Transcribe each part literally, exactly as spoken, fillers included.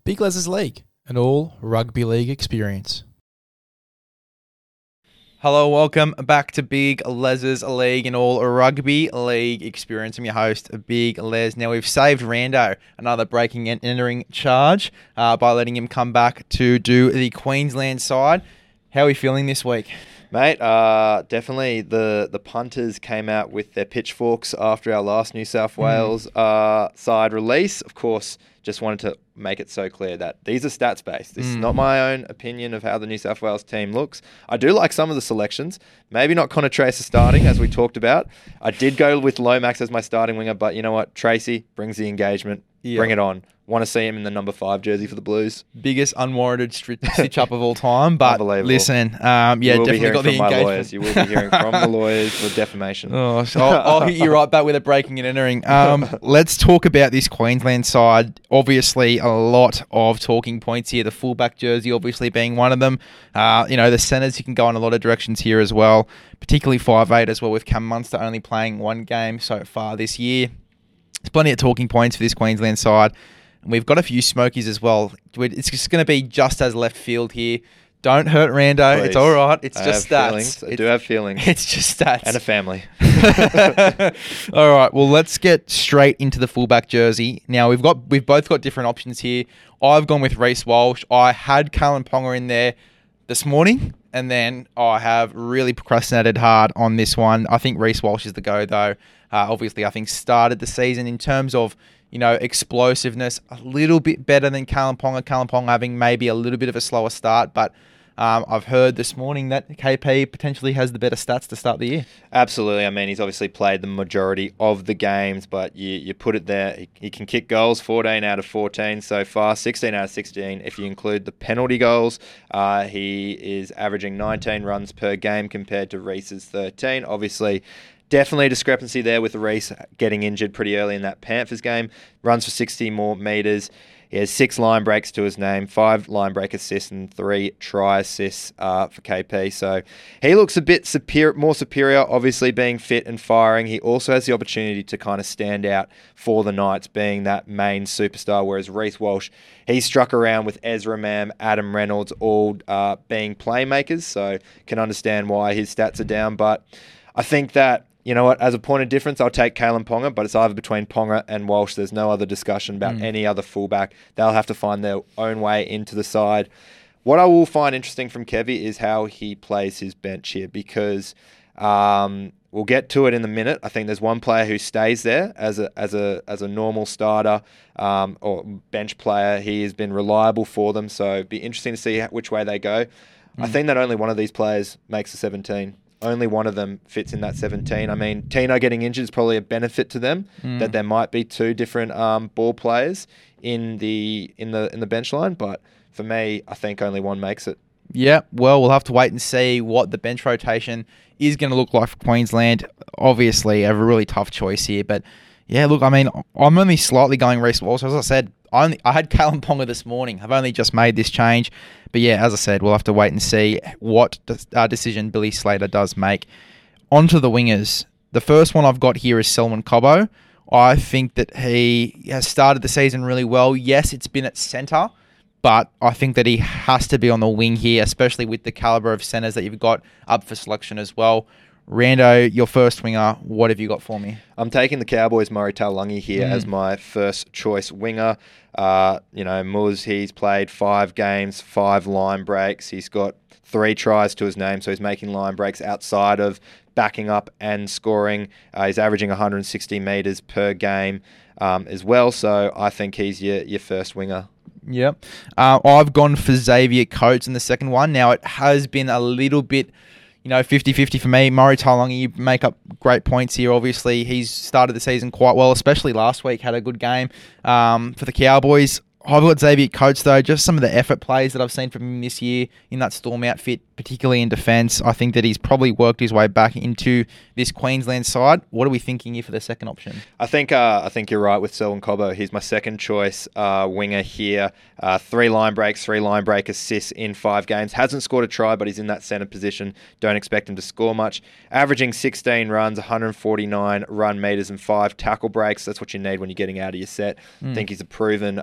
Big Les's League, an all rugby league experience. Hello, welcome back to Big Les's League, an all rugby league experience. I'm your host, Big Les. Now, we've saved Rando another breaking and entering charge uh, by letting him come back to do the Queensland side. How are we feeling this week? Mate, uh, definitely the, the punters came out with their pitchforks after our last New South Wales mm. uh, side release. Of course, just wanted to make it so clear that these are stats-based. This mm. is not my own opinion of how the New South Wales team looks. I do like some of the selections. Maybe not Connor Tracer starting, as we talked about. I did go with Lomax as my starting winger, but you know what? Tracy brings the engagement. Yep. Bring it on. Want to see him in the number five jersey for the Blues. Biggest unwarranted stitch up of all time, but listen, um, yeah, definitely got the engagement. Lawyers. You will be hearing from the lawyers for defamation. Oh, so I'll, I'll hit you right back with a breaking and entering. Um, let's talk about this Queensland side. Obviously, a lot of talking points here. The fullback jersey, obviously, being one of them. Uh, you know, the centres, you can go in a lot of directions here as well, particularly five eight as well, with Cam Munster only playing one game so far this year. There's plenty of talking points for this Queensland side. And we've got a few smokies as well. It's just going to be just as left field here. Don't hurt Rando. Please. It's all right. It's I just have stats. Feelings. I it's, do have feelings. It's just stats. And a family. All right. Well, let's get straight into the fullback jersey. Now, we've got we've both got different options here. I've gone with Reece Walsh. I had Kalyn Ponga in there this morning, and then I have really procrastinated hard on this one. I think Reece Walsh is the go, though. Uh, obviously, I think started the season in terms of, you know, explosiveness a little bit better than Kalyn Ponga. Kalyn Ponga having maybe a little bit of a slower start, but um, I've heard this morning that K P potentially has the better stats to start the year. Absolutely. I mean, he's obviously played the majority of the games, but you, you put it there. He, he can kick goals, fourteen out of fourteen so far, sixteen out of sixteen. If you include the penalty goals, uh, he is averaging nineteen runs per game compared to Reece's thirteen. Obviously, definitely a discrepancy there with Reece getting injured pretty early in that Panthers game. Runs for sixty more metres. He has six line breaks to his name, five line break assists and three try assists uh, for K P. So he looks a bit superior, more superior, obviously being fit and firing. He also has the opportunity to kind of stand out for the Knights, being that main superstar, whereas Reece Walsh, he struck around with Ezra Mam, Adam Reynolds, all uh, being playmakers. So can understand why his stats are down. But I think that, you know what, as a point of difference, I'll take Kalyn Ponga, but it's either between Ponga and Walsh. There's no other discussion about mm. any other fullback. They'll have to find their own way into the side. What I will find interesting from Kevy is how he plays his bench here, because um, we'll get to it in a minute. I think there's one player who stays there as a as a as a normal starter um, or bench player. He has been reliable for them, so it'd be interesting to see which way they go. Mm. I think that only one of these players makes the seventeen. Only one of them fits in that seventeen. I mean, Tino getting injured is probably a benefit to them, mm. that there might be two different um, ball players in the in the in the bench line. But for me, I think only one makes it. Yeah, well, we'll have to wait and see what the bench rotation is going to look like for Queensland. Obviously, I have a really tough choice here, but yeah, look, I mean, I'm only slightly going Reece Walsh. As I said, I, only, I had Kalyn Ponga this morning. I've only just made this change. But yeah, as I said, we'll have to wait and see what uh, decision Billy Slater does make. On to the wingers. The first one I've got here is Selwyn Cobbo. I think that he has started the season really well. Yes, it's been at centre, but I think that he has to be on the wing here, especially with the calibre of centres that you've got up for selection as well. Rando, your first winger, what have you got for me? I'm taking the Cowboys' Murray Taulagi here mm. as my first choice winger. Uh, you know, Muz, he's played five games, five line breaks. He's got three tries to his name, so he's making line breaks outside of backing up and scoring. Uh, he's averaging one hundred sixty metres per game um, as well, so I think he's your, your first winger. Yep. Uh, I've gone for Xavier Coates in the second one. Now, it has been a little bit, you know, fifty-fifty for me. Murray Taulagi, you make up great points here, obviously. He's started the season quite well, especially last week, had a good game um, for the Cowboys. I've got Xavier Coates, though. Just some of the effort plays that I've seen from him this year in that Storm outfit, particularly in defence. I think that he's probably worked his way back into this Queensland side. What are we thinking here for the second option? I think uh, I think you're right with Selwyn Cobbo. He's my second choice uh, winger here. Uh, three line breaks, three line break assists in five games. Hasn't scored a try, but he's in that centre position. Don't expect him to score much. Averaging sixteen runs, one hundred forty-nine run metres and five tackle breaks. That's what you need when you're getting out of your set. Mm. I think he's a proven uh, winger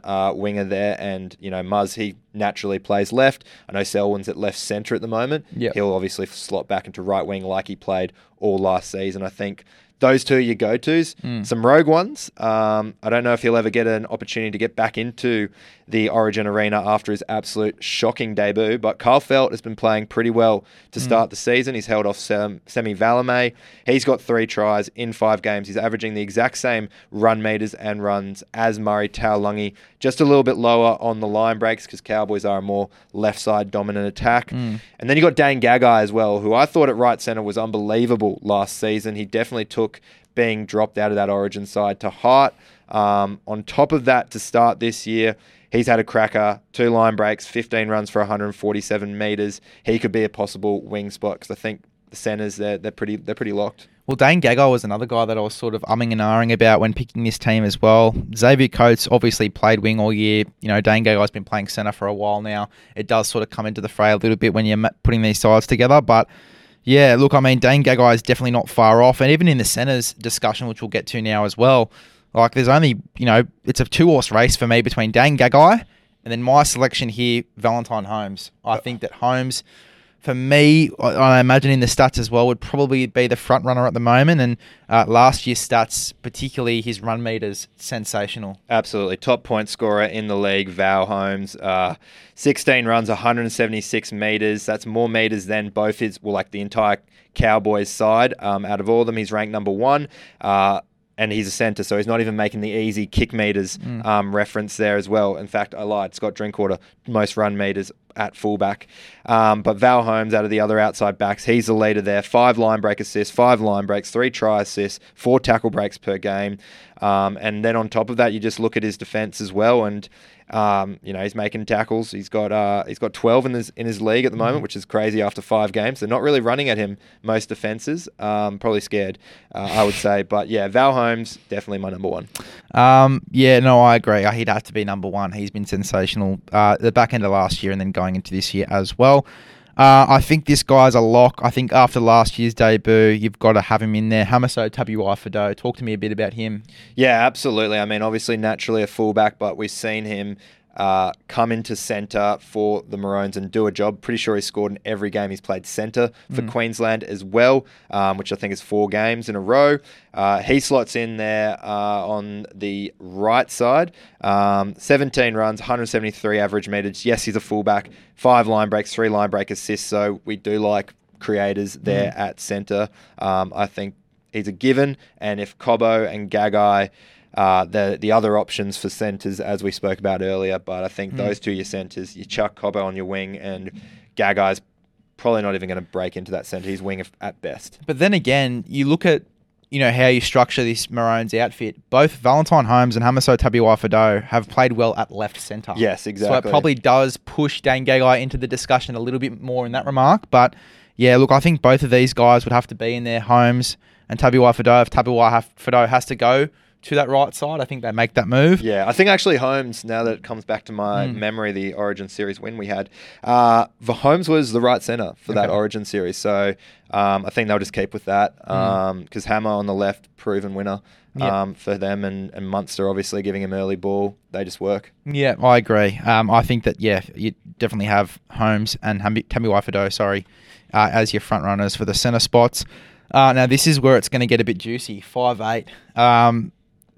winger there, and you know Muzz, he naturally plays left. I know Selwyn's at left centre at the moment. Yep. He'll obviously slot back into right wing like he played all last season. I think those two are your go-tos. Mm. Some rogue ones. Um, I don't know if he'll ever get an opportunity to get back into the Origin arena after his absolute shocking debut, but Kyle Felt has been playing pretty well to Mm. start the season. He's held off Sem- Semi Valame. He's got three tries in five games. He's averaging the exact same run meters and runs as Murray Taulungi, just a little bit lower on the line breaks because Cowboys are a more left side dominant attack. Mm. And then you got Dane Gagai as well, who I thought at right centre was unbelievable last season. He definitely took being dropped out of that Origin side to heart. Um, on top of that, to start this year, he's had a cracker, two line breaks, fifteen runs for one hundred forty-seven metres. He could be a possible wing spot because I think the centres, they're, they're, pretty, they're pretty locked. Well, Dane Gagai was another guy that I was sort of umming and ahhing about when picking this team as well. Xavier Coates obviously played wing all year. You know, Dane Gagai's been playing centre for a while now. It does sort of come into the fray a little bit when you're ma- putting these sides together, but yeah, look, I mean, Dane Gagai is definitely not far off. And even in the centres discussion, which we'll get to now as well, like there's only, you know, it's a two-horse race for me between Dane Gagai and then my selection here, Valentine Holmes. I think that Holmes, for me, I, I imagine in the stats as well, would probably be the front runner at the moment. And uh, last year's stats, particularly his run meters, sensational. Absolutely. Top point scorer in the league, Val Holmes. Uh, sixteen runs, one hundred seventy-six metres. That's more metres than both his, well, like the entire Cowboys side. Um, out of all of them, he's ranked number one. Uh, and he's a centre, so he's not even making the easy kick meters Mm. um, reference there as well. In fact, I lied. Scott Drinkwater, most run meters at fullback. Um, but Val Holmes, out of the other outside backs, he's the leader there. Five line break assists, five line breaks, three try assists, four tackle breaks per game. Um, and then on top of that, you just look at his defence as well, and um, you know he's making tackles. He's got uh, he's got twelve in his in his league at the moment, which is crazy after five games. They're not really running at him most defences. Um, probably scared, uh, I would say. But yeah, Val Holmes definitely my number one. Um, yeah, no, I agree. He'd have to be number one. He's been sensational uh, the back end of last year and then going into this year as well. Uh, I think this guy's a lock. I think after last year's debut, you've got to have him in there. Hamaso Tabuai-Fidow, talk to me a bit about him. Yeah, absolutely. I mean, obviously, naturally a fullback, but we've seen him uh, come into centre for the Maroons and do a job. Pretty sure he's scored in every game he's played centre for Mm. Queensland as well, um, which I think is four games in a row. Uh, he slots in there uh, on the right side. Um, seventeen runs, one hundred seventy-three average metres. Yes, he's a fullback. Five line breaks, three line break assists. So we do like creators there Mm. at centre. Um, I think he's a given. And if Cobbo and Gagai... Uh, the the other options for centres, as we spoke about earlier, but I think Mm. those two are your centres. You chuck Cobbo on your wing, and Gagai's probably not even going to break into that centre. He's wing if- at best. But then again, you look at you know how you structure this Maroons outfit. Both Valentine Holmes and Hamaso Tabuai-Fidow have played well at left centre. Yes, exactly. So it probably does push Dane Gagai into the discussion a little bit more in that remark. But yeah, look, I think both of these guys would have to be in there, Holmes and Tabuai-Fidow. If Tabuai-Fidow has to go to that right side, I think they make that move. Yeah, I think actually Holmes, now that it comes back to my Mm. memory, the Origin Series win we had, uh, the Holmes was the right centre for that Okay. Origin Series. So um, I think they'll just keep with that because Hammer on the left, proven winner Yep. um, for them, and, and Munster obviously giving him early ball. They just work. Yeah, I agree. Um, I think that, yeah, you definitely have Holmes and Tabuai-Fidow, sorry, uh, as your front runners for the centre spots. Uh, now, this is where it's going to get a bit juicy. five eight. Um,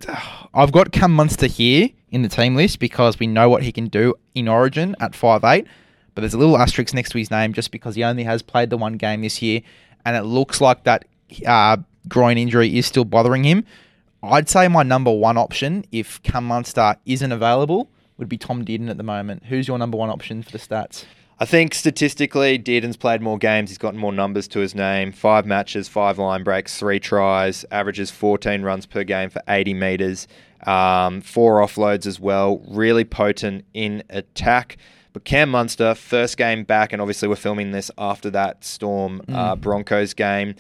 I've got Cam Munster here in the team list because we know what he can do in Origin at five eight, but there's a little asterisk next to his name just because he only has played the one game this year, and it looks like that uh, groin injury is still bothering him. I'd say my number one option, if Cam Munster isn't available, would be Tom Dearden at the moment. Who's your number one option for the stats? I think statistically, Dearden's played more games. He's gotten more numbers to his name. Five matches, five line breaks, three tries, averages fourteen runs per game for eighty metres, um, four offloads as well. Really potent in attack. But Cam Munster, first game back, and obviously we're filming this after that Storm uh, Broncos game.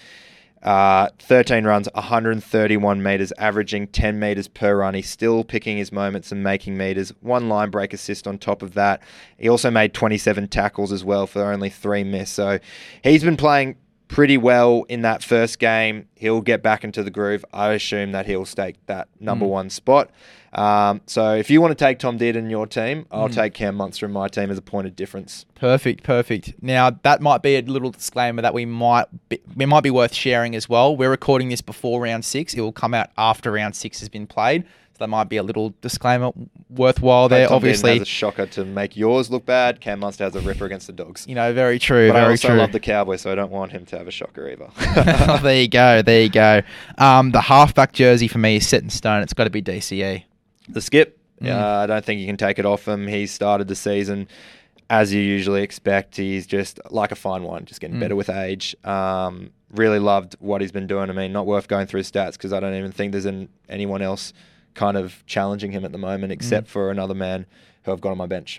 Uh, thirteen runs, one hundred thirty-one metres, averaging ten metres per run. He's still picking his moments and making metres. One line break assist on top of that. He also made twenty-seven tackles as well for only three missed. So he's been playing pretty well in that first game. He'll get back into the groove. I assume that he'll stake that number mm. one spot. Um, so if you want to take Tom Dearden in your team, I'll mm. take Cam Munster in my team as a point of difference. Perfect, perfect. Now that might be a little disclaimer that we might be, it might be worth sharing as well. We're recording this before round six. It will come out after round six has been played. So that might be a little disclaimer worthwhile there. Tom Obviously, Dearden has a shocker to make yours look bad. Cam Munster has a ripper against the Dogs. You know, very true. But very I also true. love the Cowboys, so I don't want him to have a shocker either. Oh, there you go. There you go. Um, the halfback jersey for me is set in stone. It's got to be D C E. The skip. Mm. Uh, I don't think you can take it off him. He started the season as you usually expect. He's just like a fine wine, just getting mm. better with age. Um, really loved what he's been doing. I mean, not worth going through his stats because I don't even think there's an, anyone else kind of challenging him at the moment except mm. for another man who I've got on my bench.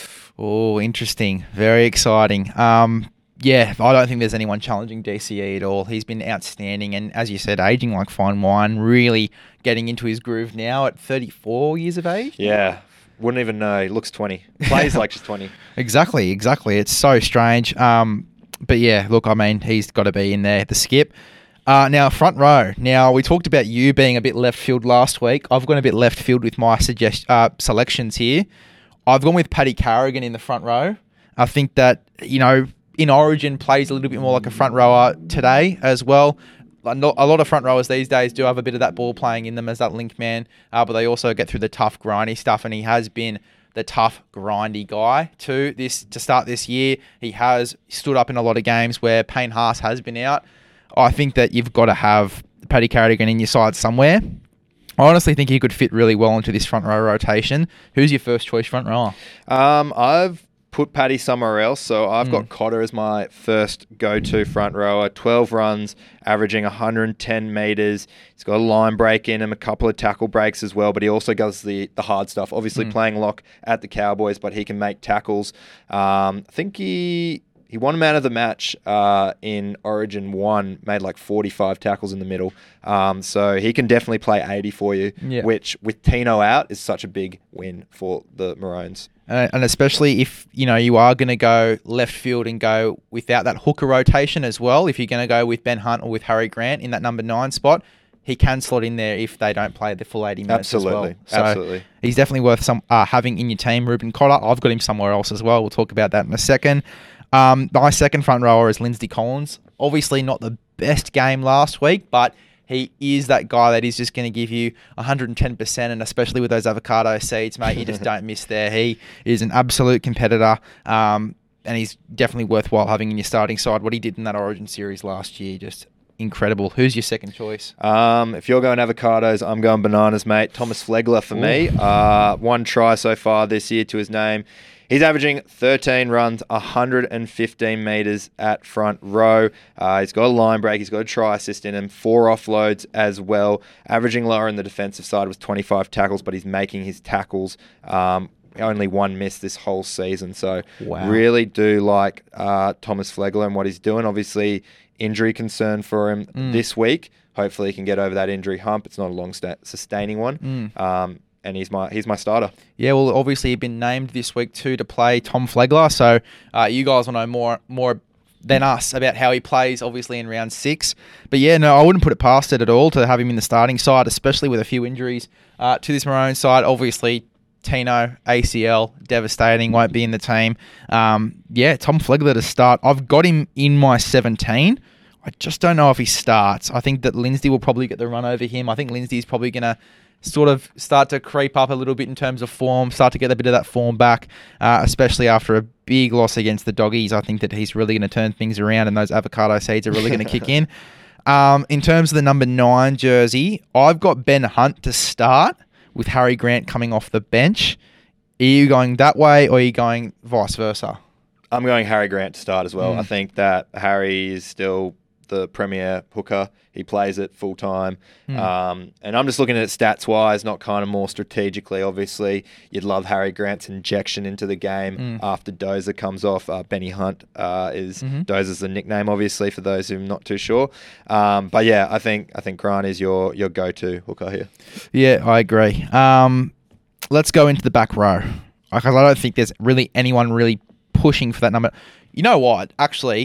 Oh, interesting. Very exciting. Um, yeah, I don't think there's anyone challenging D C E at all. He's been outstanding and, as you said, aging like fine wine, really getting into his groove now at thirty-four years of age. Yeah, wouldn't even know. He looks twenty. Plays like she's twenty. Exactly, exactly. It's so strange. Um, but yeah, look, I mean, he's got to be in there. The skip. Uh, now, front row. Now, we talked about you being a bit left field last week. I've gone a bit left field with my suggest- uh, selections here. I've gone with Paddy Carrigan in the front row. I think that, you know, in Origin plays a little bit more like a front rower today as well. A lot of front rowers these days do have a bit of that ball playing in them as that link man, uh, but they also get through the tough, grindy stuff, and he has been the tough, grindy guy too this to start this year. He has stood up in a lot of games where Payne Haas has been out. I think that you've got to have Paddy Carrigan in your side somewhere. I honestly think he could fit really well into this front row rotation. Who's your first choice front rower? Um, I've put Paddy somewhere else, so I've Mm. got Cotter as my first go-to front rower. twelve runs, averaging one hundred ten metres. He's got a line break in him, a couple of tackle breaks as well, but he also does the, the hard stuff. Obviously Mm. playing lock at the Cowboys, but he can make tackles. Um, I think he... He won man of the match uh, in Origin one, made like forty-five tackles in the middle. Um, so he can definitely play eighty for you, Yeah. which with Tino out is such a big win for the Maroons. Uh, and especially if, you know, you are going to go left field and go without that hooker rotation as well. If you're going to go with Ben Hunt or with Harry Grant in that number nine spot, he can slot in there if they don't play the full eighty minutes Absolutely. as well. So Absolutely. he's definitely worth some uh, having in your team. Reuben Cotter, I've got him somewhere else as well. We'll talk about that in a second. Um, my second front rower is Lindsay Collins. Obviously not the best game last week, but he is that guy that is just going to give you one hundred ten percent, and especially with those avocado seeds, mate, you just don't miss there. He is an absolute competitor, um, and he's definitely worthwhile having in your starting side. What he did in that Origin series last year, just incredible. Who's your second choice? Um, if you're going avocados, I'm going bananas, mate. Thomas Flegler for Ooh. me. Uh, one try so far this year to his name. He's averaging thirteen runs, one hundred fifteen metres at front row. Uh, he's got a line break. He's got a try assist in him. Four offloads as well. Averaging lower in the defensive side was twenty-five tackles, but he's making his tackles. Um, only one miss this whole season. So Wow. really do like uh, Thomas Flegler and what he's doing. Obviously, injury concern for him Mm. this week. Hopefully he can get over that injury hump. It's not a long sta- sustaining one. Mm. Um, and he's my he's my starter. Yeah, well, obviously you've been named this week too to play Tom Flegler, so uh, you guys will know more more than us about how he plays, obviously in round six. But yeah, no, I wouldn't put it past it at all to have him in the starting side, especially with a few injuries uh, to this Maroon side. Obviously, Tino, A C L, devastating, won't be in the team. Um, yeah, Tom Flegler to start. I've got him in my seventeen. I just don't know if he starts. I think that Lindsay will probably get the run over him. I think Lindsay's probably going to sort of start to creep up a little bit in terms of form, start to get a bit of that form back, uh, especially after a big loss against the Doggies. I think that he's really going to turn things around and those avocado seeds are really going to kick in. Um, in terms of the number nine jersey, I've got Ben Hunt to start with Harry Grant coming off the bench. Are you going that way or are you going vice versa? I'm going Harry Grant to start as well. Mm. I think that Harry is still the premier hooker. He plays it full time. Mm. Um, and I'm just looking at it stats wise, not kind of more strategically. Obviously, you'd love Harry Grant's injection into the game Mm. after Dozer comes off. Uh, Benny Hunt uh, is Mhm. Dozer's the nickname, obviously, for those who are not too sure. Um, but yeah, I think I think Grant is your your go to hooker here. Yeah, I agree. Um, let's go into the back row because I don't think there's really anyone really pushing for that number. You know what? Actually,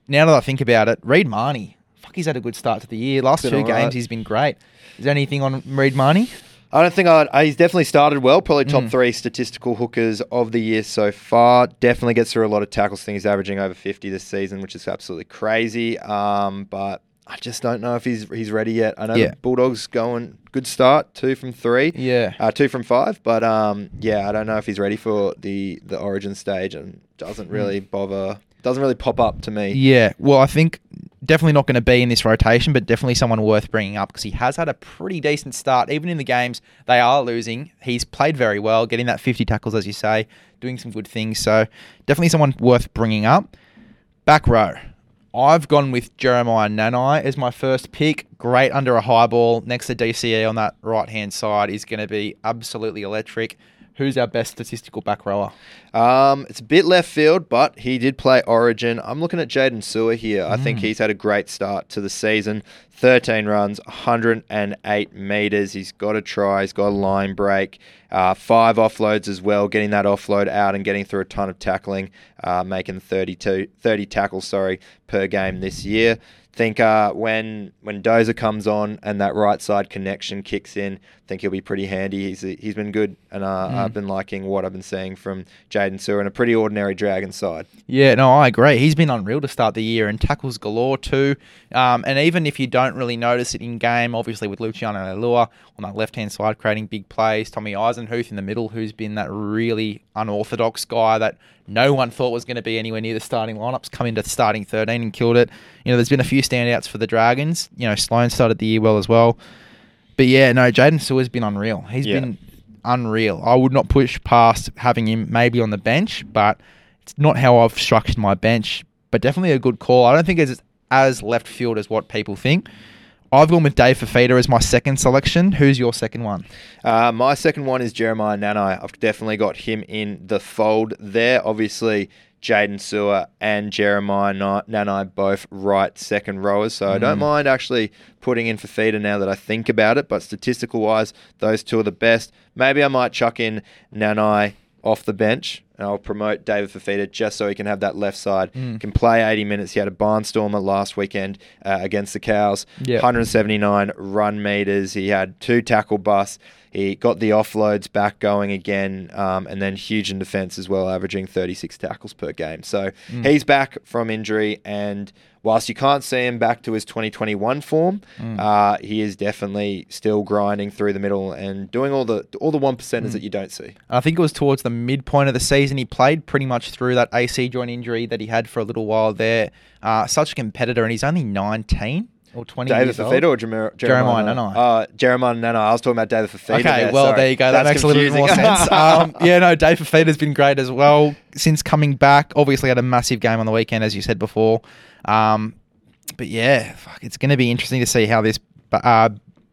now that I think about it, Reid Marnie, fuck, he's had a good start to the year. Last Been two all right. games, he's been great. Is there anything on Reid Marnie? I don't think I'd, uh, he's definitely started well. Probably top Mm. three statistical hookers of the year so far. Definitely gets through a lot of tackles. I think he's averaging over fifty this season, which is absolutely crazy. Um, but I just don't know if he's he's ready yet. I know Yeah. the Bulldogs going good start, two from three, Yeah. uh, two from five. But um, yeah, I don't know if he's ready for the the Origin stage, and doesn't really bother. Doesn't really pop up to me. Yeah, well, I think definitely not going to be in this rotation, but definitely someone worth bringing up because he has had a pretty decent start. Even in the games they are losing, he's played very well, getting that fifty tackles, as you say, doing some good things. So definitely someone worth bringing up. Back row. I've gone with Jeremiah Nanai as my first pick. Great under a high ball next to D C E on that right-hand side is going to be absolutely electric. Who's our best statistical back rower? Um, it's a bit left field, but he did play Origin. I'm looking at Jaden Sewer here. I think he's had a great start to the season. thirteen runs, one hundred eight metres. He's got a try. He's got a line break. Uh, five offloads as well, getting that offload out and getting through a ton of tackling, uh, making thirty-two, thirty tackles sorry, per game this year. Think uh, when when Dozer comes on and that right side connection kicks in, I think he'll be pretty handy. He's he's been good, and uh, Mm. I've been liking what I've been seeing from Jaden Sewer and a pretty ordinary Dragon side. Yeah, no, I agree. He's been unreal to start the year and tackles galore too. Um, and even if you don't really notice it in game, obviously with Luciano Leilua on that left-hand side creating big plays, Tommy Eisenhuth in the middle, who's been that really unorthodox guy that no one thought was going to be anywhere near the starting lineups, come into starting thirteen and killed it. You know, there's been a few standouts for the Dragons. You know, Sloan started the year well as well. But yeah, no, Jaden Sewer's been unreal. He's Yeah. been unreal. I would not push past having him maybe on the bench, but it's not how I've structured my bench. But definitely a good call. I don't think it's as left field as what people think. I've gone with Dave Fafita as my second selection. Who's your second one? Uh, my second one is Jeremiah Nanai. I've definitely got him in the fold there. Obviously, Jaden Sewer and Jeremiah Na- Nanai both right second rowers, so I don't Mm. mind actually putting in Fafita now that I think about it, but statistical-wise, those two are the best. Maybe I might chuck in Nanai off the bench, and I'll promote David Fafita just so he can have that left side. Mm. Can play eighty minutes. He had a barnstormer last weekend uh, against the Cows. Yep. one hundred seventy-nine run meters. He had two tackle busts. He got the offloads back going again, um, and then huge in defence as well, averaging thirty-six tackles per game. So Mm. he's back from injury, and whilst you can't see him back to his twenty twenty-one form, Mm. uh, he is definitely still grinding through the middle and doing all the all the one percenters Mm. that you don't see. I think it was towards the midpoint of the season. He played pretty much through that A C joint injury that he had for a little while there. Uh, such a competitor, and he's only nineteen or twenty David years old. Fafita or Jeremiah, Jeremiah Nanai. Uh, Jeremiah Nanai. I was talking about David Fafita. Okay, there, well, sorry. there you go. That That's makes a little bit more confusing. sense. Um, yeah, no, Dave Fafita's been great as well since coming back. Obviously had a massive game on the weekend, as you said before. Um, but yeah, fuck, it's going to be interesting to see how this uh,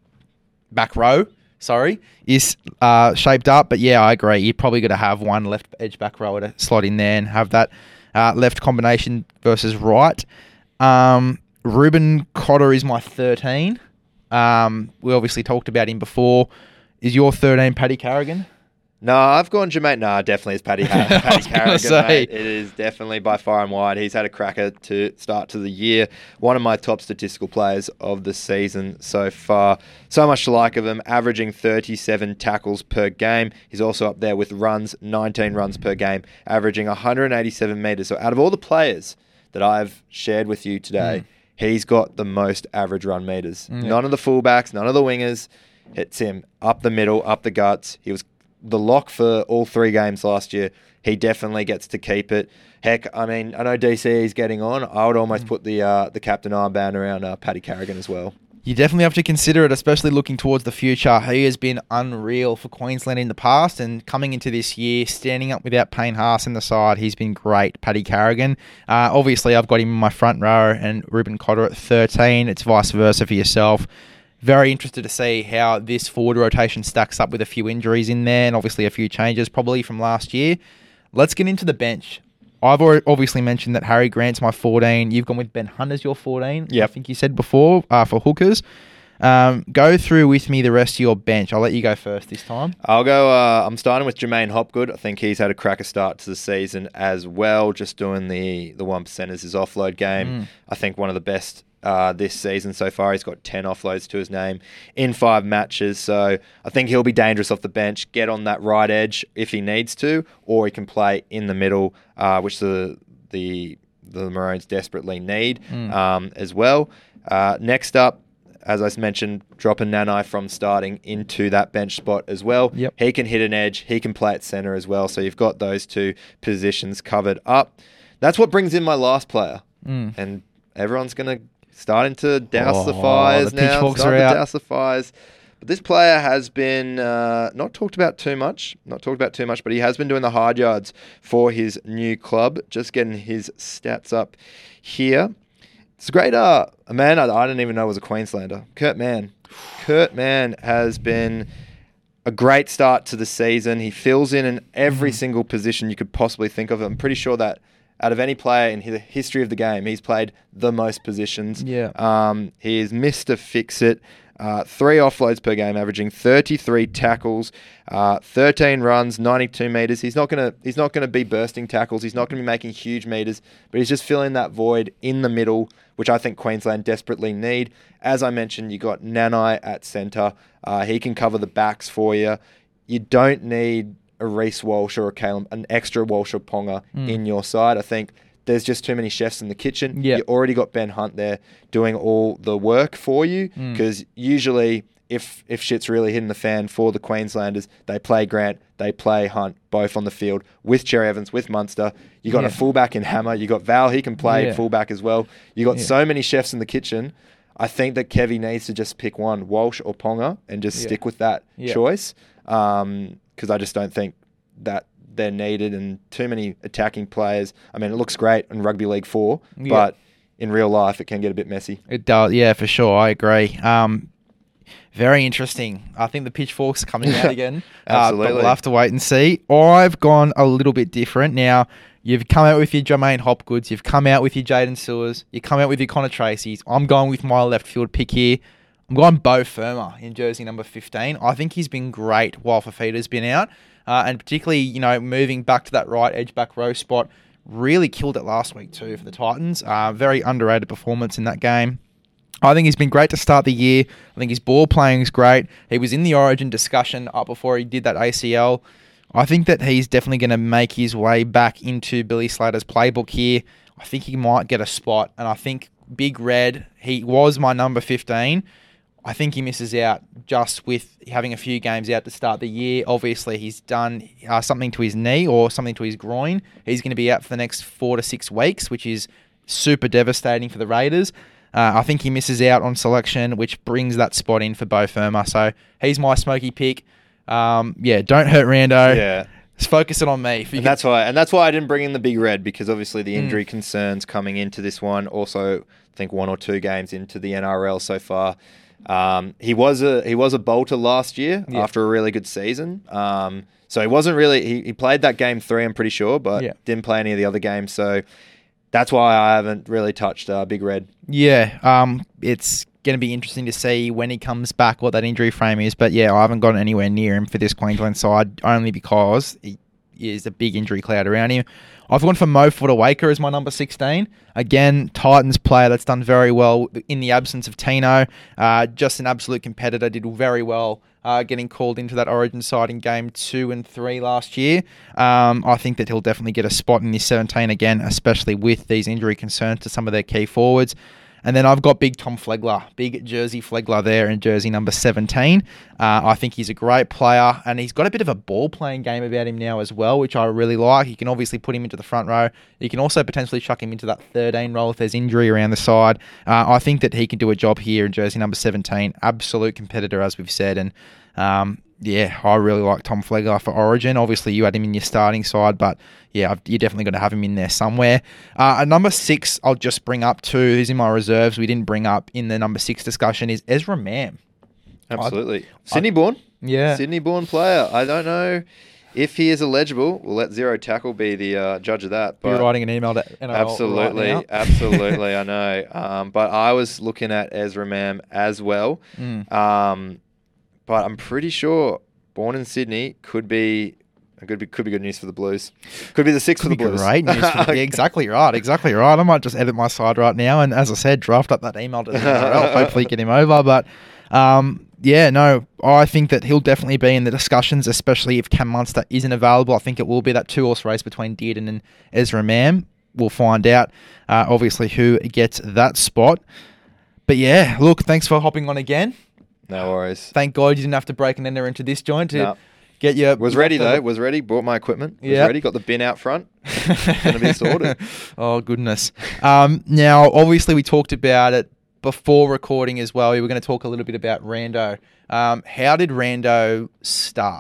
back row, sorry, is uh, shaped up. But yeah, I agree. You're probably going to have one left edge back rower to slot in there and have that uh, left combination versus right. Um, Ruben Cotter is my thirteen. Um, we obviously talked about him before. Is your thirteen Paddy Carrigan? No, I've gone Jermaine. No, definitely it's Paddy, Paddy I was gonna Carrigan. say. Mate. It is definitely by far and wide. He's had a cracker to start to the year. One of my top statistical players of the season so far. So much to like of him, averaging thirty-seven tackles per game. He's also up there with runs, nineteen runs per game, averaging one hundred eighty-seven metres. So out of all the players that I've shared with you today, Mm. he's got the most average run meters. Mm. None of the fullbacks, none of the wingers. Hits him up the middle, up the guts. He was the lock for all three games last year. He definitely gets to keep it. Heck, I mean, I know D C is getting on. I would almost Mm. put the uh, the captain armband around uh, Paddy Carrigan as well. You definitely have to consider it, especially looking towards the future. He has been unreal for Queensland in the past, and coming into this year, standing up without Payne Haas in the side, he's been great, Paddy Carrigan. Uh, obviously, I've got him in my front row and Ruben Cotter at thirteen. It's vice versa for yourself. Very interested to see how this forward rotation stacks up with a few injuries in there and obviously a few changes probably from last year. Let's get into the bench. I've already obviously mentioned that Harry Grant's my fourteen. You've gone with Ben Hunt as your fourteen. Yep. I think you said before uh, for hookers. Um, go through with me the rest of your bench. I'll let you go first this time. I'll go. Uh, I'm starting with Jermaine Hopgood. I think he's had a cracker start to the season as well. Just doing the the one percent as his offload game. Mm. I think one of the best uh, this season so far. He's got ten offloads to his name in five matches. So I think he'll be dangerous off the bench. Get on that right edge if he needs to, or he can play in the middle, uh, which the the the Maroons desperately need Mm. um, as well. Uh, next up, as I mentioned, dropping Nanai from starting into that bench spot as well. Yep. He can hit an edge. He can play at centre as well. So you've got those two positions covered up. That's what brings in my last player. Mm. And everyone's going to starting to douse the Oh, fires the now. pitchforks Starting are to out. douse the fires. But this player has been uh, not talked about too much. Not talked about too much, but he has been doing the hard yards for his new club. Just getting his stats up here. It's a great, uh, a man I, I didn't even know was a Queenslander. Kurt Mann. Kurt Mann has been a great start to the season. He fills in in every Mm. single position you could possibly think of. I'm pretty sure that out of any player in the history of the game, he's played the most positions. Yeah. Um, he is Mister Fix-It. Uh, three offloads per game, averaging thirty-three tackles, uh, thirteen runs, ninety-two meters. He's not gonna he's not gonna be bursting tackles. He's not gonna be making huge meters, but he's just filling that void in the middle, which I think Queensland desperately need. As I mentioned, you got Nanai at centre. Uh, he can cover the backs for you. You don't need a Reece Walsh or a Caleb, an extra Walsh or Ponga Mm. in your side. I think there's just too many chefs in the kitchen. Yep. You already got Ben Hunt there doing all the work for you, Mm. because usually if if shit's really hitting the fan for the Queenslanders, they play Grant, they play Hunt, both on the field with Cherry Evans, with Munster. You got Yeah. a fullback in Hammer. You got Val, he can play Yeah. fullback as well. You got Yeah. so many chefs in the kitchen. I think that Kevy needs to just pick one, Walsh or Ponga, and just Yeah. stick with that Yeah. choice. Um, because I just don't think that they're needed, and too many attacking players. I mean, it looks great in Rugby League four, Yeah. but in real life, it can get a bit messy. It does, yeah, for sure. I agree. Um, very interesting. I think the pitchforks are coming out again. Uh, but Absolutely. we'll have to wait and see. I've gone a little bit different. Now, you've come out with your Jermaine Hopgoods. You've come out with your Jaden Sewers. You come out with your Connor Tracy's. I'm going with my left field pick here. I'm going Bo Firma in jersey number fifteen. I think he's been great while Fafita's been out. Uh, and particularly, you know, moving back to that right edge back row spot. Really killed it last week too for the Titans. Uh, very underrated performance in that game. I think he's been great to start the year. I think his ball playing is great. He was in the Origin discussion up before he did that A C L. I think that he's definitely going to make his way back into Billy Slater's playbook here. I think he might get a spot. And I think Big Red, he was my number fifteen. I think he misses out just with having a few games out to start the year. Obviously, he's done uh, something to his knee or something to his groin. He's going to be out for the next four to six weeks, which is super devastating for the Raiders. Uh, I think he misses out on selection, which brings that spot in for Bo Firma. So he's my smoky pick. Um, yeah, don't hurt Rando. Yeah. Just focus it on me. If you And can- that's why, and that's why I didn't bring in the Big Red, because obviously the Mm. injury concerns coming into this one. Also, I think one or two games into the N R L so far. Um, he was a he was a bolter last year Yeah. after a really good season. Um, so he wasn't really he, he played that game three, I'm pretty sure, but Yeah. didn't play any of the other games. So that's why I haven't really touched uh, Big Red. Yeah, um, it's going to be interesting to see when he comes back what that injury frame is. But yeah, I haven't gotten anywhere near him for this Queensland side only because he is a big injury cloud around him. I've gone for Mo Fodawaker as my number sixteen. Again, Titans player that's done very well in the absence of Tino. Uh, just an absolute competitor, did very well uh, getting called into that Origin side in game two and three last year. Um, I think that he'll definitely get a spot in this seventeen again, especially with these injury concerns to some of their key forwards. And then I've got big Tom Flegler, big Jersey Flegler there in jersey number seventeen. Uh, I think he's a great player, and he's got a bit of a ball-playing game about him now as well, which I really like. You can obviously put him into the front row. You can also potentially chuck him into that thirteen role if there's injury around the side. Uh, I think that he can do a job here in jersey number seventeen. Absolute competitor, as we've said. And um, yeah, I really like Tom Flegler for Origin. Obviously, you had him in your starting side, but yeah, you're definitely going to have him in there somewhere. Uh, at number six, I'll just bring up too, who's in my reserves, we didn't bring up in the number six discussion, is Ezra Mam. Absolutely. Sydney born. Yeah. Sydney born player. I don't know if he is eligible, we'll let Zero Tackle be the uh, judge of that. You're But writing an email to N R L absolutely, right now. absolutely, I know. Um, but I was looking at Ezra Mam as well. Mm. Um, but I'm pretty sure Born in Sydney could be could be could be good news for the Blues. Could be the six for the Could be Blues. great news. For the, yeah, exactly right. Exactly right. I might just edit my side right now, and as I said, draft up that email to the N R L. Hopefully, get him over. But um, yeah, no, I think that he'll definitely be in the discussions, especially if Cam Munster isn't available. I think it will be that two-horse race between Dearden and Ezra Mam. We'll find out, uh, obviously, who gets that spot. But yeah, look, thanks for hopping on again. No worries. Thank God you didn't have to break and enter into this joint to No. get your... Was ready though. Was ready. Bought my equipment. Was Yep. ready. Got the bin out front. Gonna be sorted. Oh, goodness. Um, now, obviously, we talked about it before recording as well. We were going to talk a little bit about Rando. Um, how did Rando start?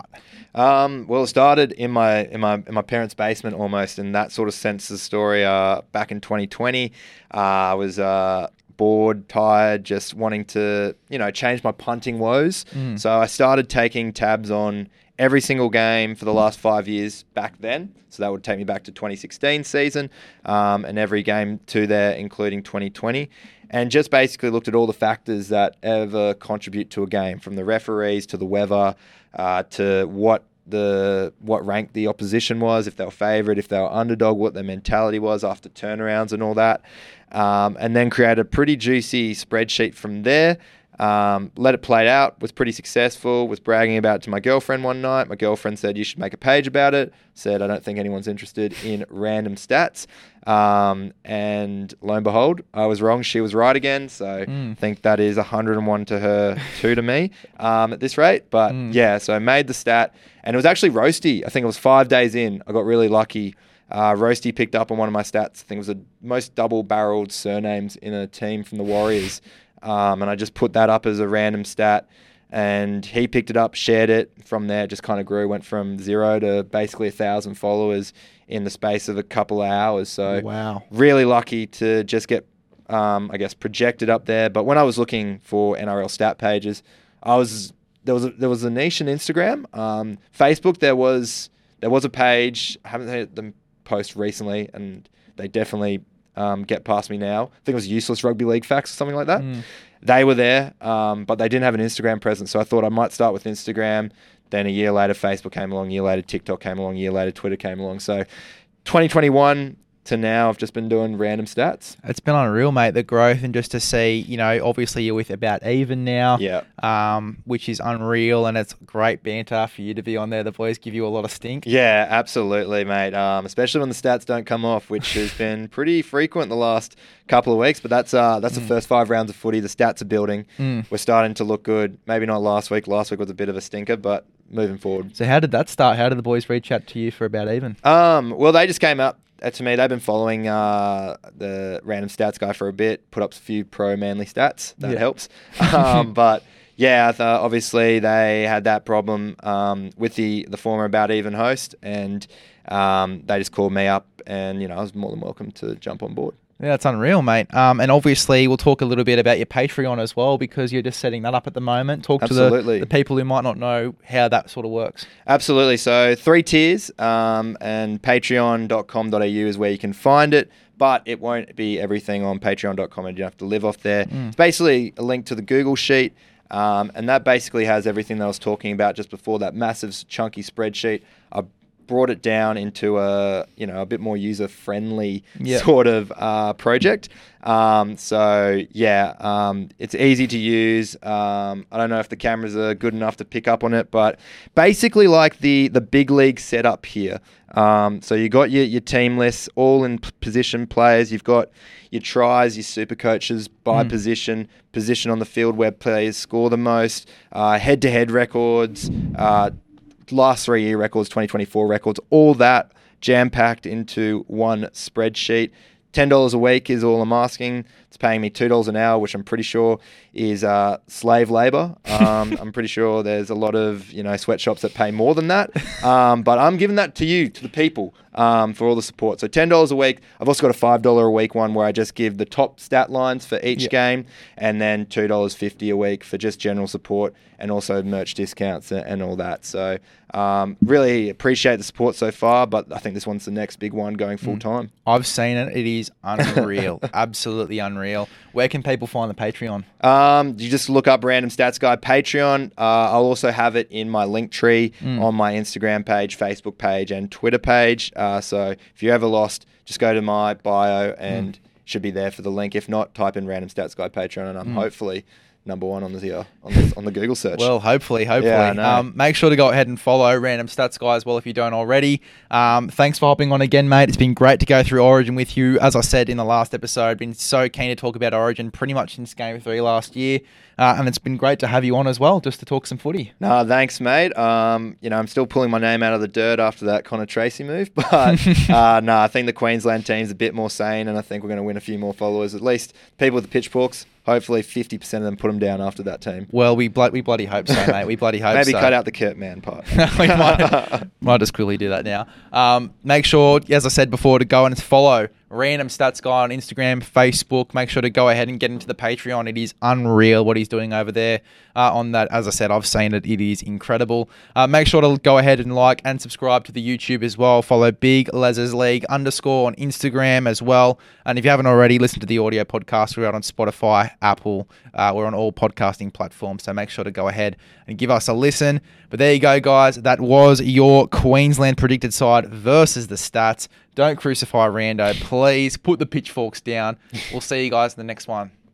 Um, well, it started in my in my in my parents' basement almost, and that sort of sense the story. Uh, back in twenty twenty, uh, I was uh, bored, tired, just wanting to you know change my punting woes. Mm. So I started taking tabs on every single game for the last five years back then. So that would take me back to twenty sixteen season, um, and every game to there, including twenty twenty. And just basically looked at all the factors that ever contribute to a game, from the referees to the weather, uh, to what the what rank the opposition was, if they were favourite, if they were underdog, what their mentality was after turnarounds and all that. Um, and then created a pretty juicy spreadsheet from there. Um, let it play out, was pretty successful, was bragging about it to my girlfriend one night. My girlfriend said, you should make a page about it. Said, I don't think anyone's interested in random stats. Um, and lo and behold, I was wrong. She was right again. So Mm. I think that is one hundred and one to her, two to me um, at this rate. But Mm. yeah, so I made the stat. And it was actually Roasty. I think it was five days in. I got really lucky. Uh, Roasty picked up on one of my stats. I think it was the most double-barreled surnames in a team from the Warriors. Um, and I just put that up as a random stat, and he picked it up, shared it. From there, it just kind of grew, went from zero to basically a thousand followers in the space of a couple of hours. So Wow. really lucky to just get, um, I guess, projected up there. But when I was looking for N R L stat pages, I was there was a, there was a niche in Instagram, um, Facebook. There was there was a page. I haven't heard them post recently, and they definitely. Um, get past me now. I think it was Useless Rugby League Facts or something like that. Mm. They were there, um, but they didn't have an Instagram presence. So I thought I might start with Instagram. Then a year later, Facebook came along. A year later, TikTok came along. A year later, Twitter came along. So twenty twenty-one to now, I've just been doing random stats. It's been unreal, mate, the growth, and just to see, you know, obviously you're with about even now, Yeah. um, which is unreal, and it's great banter for you to be on there. The boys give you a lot of stink. Yeah, absolutely, mate. Um, especially when the stats don't come off, which has been pretty frequent the last couple of weeks. But that's uh, that's Mm. the first five rounds of footy. The stats are building. Mm. We're starting to look good. Maybe not last week. Last week was a bit of a stinker, but moving forward. So how did that start? How did the boys reach out to you for about even? Um, well, they just came up uh, to me. They've been following uh, the random stats guy for a bit. Put up a few pro Manly stats. That Yeah. helps. Um, but yeah, I thought obviously they had that problem um, with the the former About Even host, and um, they just called me up, and you know I was more than welcome to jump on board. Yeah, it's unreal, mate. Um, and obviously we'll talk a little bit about your Patreon as well, because you're just setting that up at the moment. Talk to the, Absolutely. the people who might not know how that sort of works. Absolutely. So three tiers, um, and patreon dot com dot a u is where you can find it. But it won't be everything on patreon dot com, and you have to live off there. Mm. It's basically a link to the Google Sheet, um, and that basically has everything that I was talking about just before, that massive chunky spreadsheet. I brought it down into a you know a bit more user friendly Yeah. sort of uh, project. Um, so yeah, um, it's easy to use. Um, I don't know if the cameras are good enough to pick up on it, but basically like the the big league setup here. Um, so you got your your team lists all in p- position players. You've got your tries, your super coaches by Mm. position, position on the field where players score the most, uh, head-to-head records, uh, last three year records, twenty twenty-four records, all that jam-packed into one spreadsheet. ten dollars a week is all I'm asking. It's paying me two dollars an hour, which I'm pretty sure is uh, slave labor. Um, I'm pretty sure there's a lot of you know sweatshops that pay more than that. Um, but I'm giving that to you, to the people, um, for all the support. So ten dollars a week. I've also got a five dollars a week one where I just give the top stat lines for each yep. game, and then two dollars fifty a week for just general support and also merch discounts and, and all that. So um, really appreciate the support so far, but I think this one's the next big one going full time. I've seen it. It is unreal. Absolutely unreal. Where can people find the Patreon? Um, you just look up Random Stats Guy Patreon. Uh, I'll also have it in my link tree mm. on my Instagram page, Facebook page, and Twitter page. Uh, so if you're ever lost, just go to my bio and mm. should be there for the link. If not, type in Random Stats Guy Patreon, and I'm mm. hopefully number one on the, uh, on the on the Google search. Well, hopefully, hopefully. Yeah, I know. Um, make sure to go ahead and follow Random Stats Guy as well if you don't already. Um, thanks for hopping on again, mate. It's been great to go through Origin with you. As I said in the last episode, been so keen to talk about Origin pretty much since Game three last year. Uh, and it's been great to have you on as well, just to talk some footy. No, thanks, mate. Um, you know, I'm still pulling my name out of the dirt after that Connor Tracy move, but uh, no, I think the Queensland team's a bit more sane, and I think we're going to win a few more followers. At least people with the pitchforks, hopefully fifty percent of them put them down after that team. Well, we blo- we bloody hope so, mate. We bloody hope Maybe so. Maybe cut out the Kurt Mann part. we might, might just quickly do that now. Um, make sure, as I said before, to go and follow Random Stats Guy on Instagram, Facebook. Make sure to go ahead and get into the Patreon. It is unreal what he's doing over there uh, on that. As I said, I've seen it. It is incredible. Uh, make sure to go ahead and like and subscribe to the YouTube as well. Follow Big Les's League underscore on Instagram as well. And if you haven't already, listen to the audio podcast. We're out on Spotify, Apple. Uh, we're on all podcasting platforms. So make sure to go ahead and give us a listen. But there you go, guys. That was your Queensland predicted side versus the Stats. Don't crucify Rando. Please put the pitchforks down. We'll see you guys in the next one.